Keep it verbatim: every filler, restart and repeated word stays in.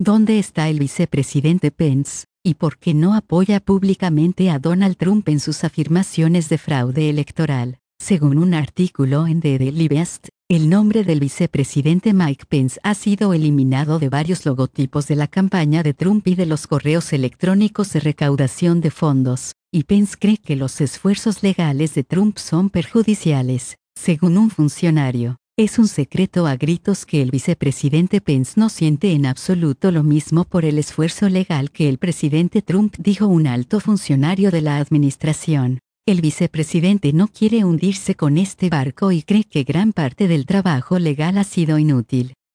¿Dónde está el vicepresidente Pence, y por qué no apoya públicamente a Donald Trump en sus afirmaciones de fraude electoral? Según un artículo en The Daily Beast, el nombre del vicepresidente Mike Pence ha sido eliminado de varios logotipos de la campaña de Trump y de los correos electrónicos de recaudación de fondos, y Pence cree que los esfuerzos legales de Trump son perjudiciales. Según un funcionario, es un secreto a gritos que el vicepresidente Pence no siente en absoluto lo mismo por el esfuerzo legal que el presidente Trump, dijo un alto funcionario de la administración. El vicepresidente no quiere hundirse con este barco y cree que gran parte del trabajo legal ha sido inútil.